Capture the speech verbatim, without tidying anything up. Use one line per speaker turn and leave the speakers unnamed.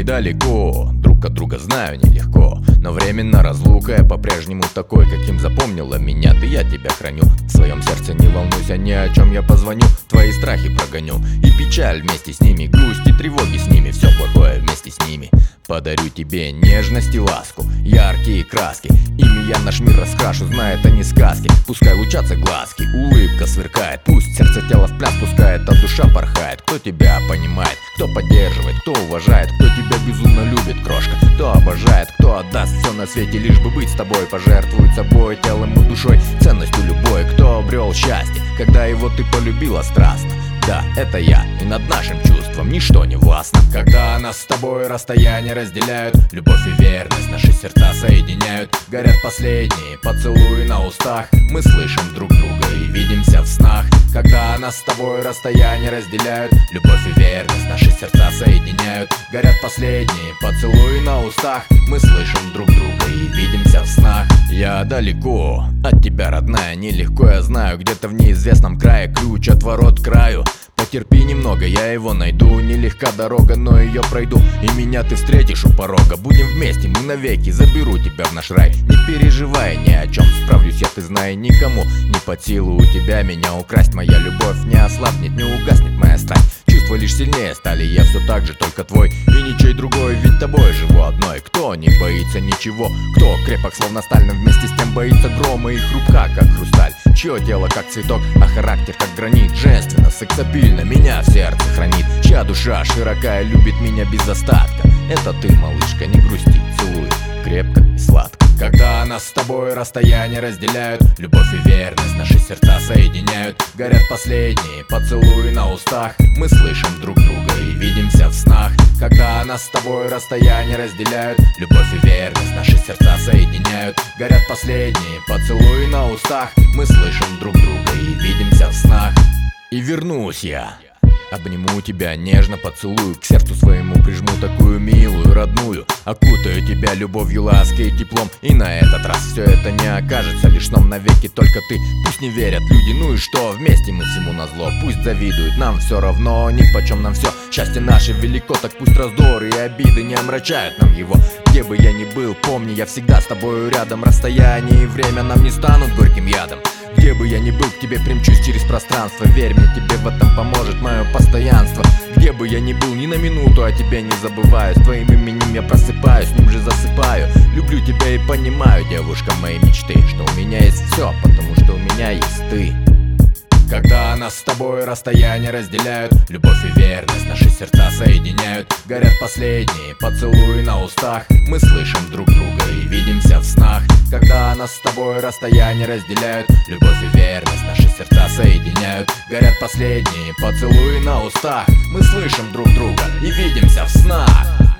далеко, друг от друга знаю нелегко, но временно разлука я по-прежнему такой, каким запомнила меня ты. Я тебя храню в своем сердце, не волнуйся ни о чем, я позвоню, твои страхи прогоню. И печаль вместе с ними, грусть и тревоги с ними, все плохое вместе с ними. Подарю тебе нежность и ласку, яркие краски, ими я наш мир раскрашу, знает они сказки. Пускай лучатся глазки, улыбка сверкает, пусть сердце тело в пляс пускает, а душа порхает. Кто тебя понимает, кто поддерживает, кто уважает, кто тебя безумно любит, крошка, кто обожает, кто отдаст все на свете, лишь бы быть с тобой, пожертвует собой, телом и душой, ценностью любой, кто обрел счастье, когда его ты полюбила страстно. Да, это я, и над нашим чувством ничто не властно. Когда нас с тобой расстояние разделяют, любовь и верность наши сердца соединяют. Горят последние поцелуи на устах, мы слышим друг друга и видимся в снах. Когда нас с тобой расстояние разделяют, любовь и верность наши сердца соединяют. Горят последние поцелуи на устах, мы слышим друг друга и видимся в снах. Я далеко от тебя, родная, нелегко, я знаю, где-то в неизвестном крае ключ от ворот к краю. Потерпи немного, я его найду. Нелегка дорога, но ее пройду, и меня ты встретишь у порога. Будем вместе, мы навеки, заберу тебя в наш рай. Не переживай ни о чем, справлюсь я, ты знай, никому не под силу у тебя меня украсть. Моя любовь не ослабнет, не угаснет моя страсть. Чувства лишь сильнее стали, я все так же, только твой и ничей другой, ведь тобой живу одной. Кто не боится ничего, кто крепок словно сталь, но вместе с тем боится грома и хрупка как хрусталь. Чье тело как цветок, а характер как гранит, женственно, сексапильно меня в сердце хранит. Чья душа широкая любит меня без остатка, это ты, малышка, не грусти, целуй крепко и сладко. Когда нас с тобой расстояние разделяют, любовь и верность наши сердца соединяют. Горят последние поцелуи на устах, мы слышим друг друга и видимся в снах. Когда нас с тобой расстояние разделяют, любовь и верность наши сердца соединяют. Горят последние поцелуи на устах, мы слышим друг друга и видимся в снах. И вернусь я, обниму тебя, нежно поцелую, к сердцу своему прижму такую милую, родную. Окутаю тебя любовью, лаской и теплом, и на этот раз все это не окажется лишь сном навеки, только ты. Пусть не верят люди, ну и что, вместе мы всему назло. Пусть завидуют, нам все равно, нипочем нам все. Счастье наше велико, так пусть раздоры и обиды не омрачают нам его. Где бы я ни был, помни, я всегда с тобою рядом. Расстояние и время нам не станут горьким ядом. Где бы я ни был, к тебе примчусь через пространство. Верь мне, тебе в этом поможет мое постоянство. Где бы я ни был, ни на минуту о тебе не забываю. С твоим именем я просыпаюсь, с ним же засыпаю. Люблю тебя и понимаю, девушка моей мечты, что у меня есть все, потому что у меня есть ты. Когда нас с тобой расстояние разделяют, любовь и верность наши сердца соединяют. Горят последние поцелуи на устах, мы слышим друг друга и видимся в снах. Когда нас с тобой расстояние разделяют, любовь и верность наши сердца соединяют. Горят последние поцелуи на устах, мы слышим друг друга и видимся в снах.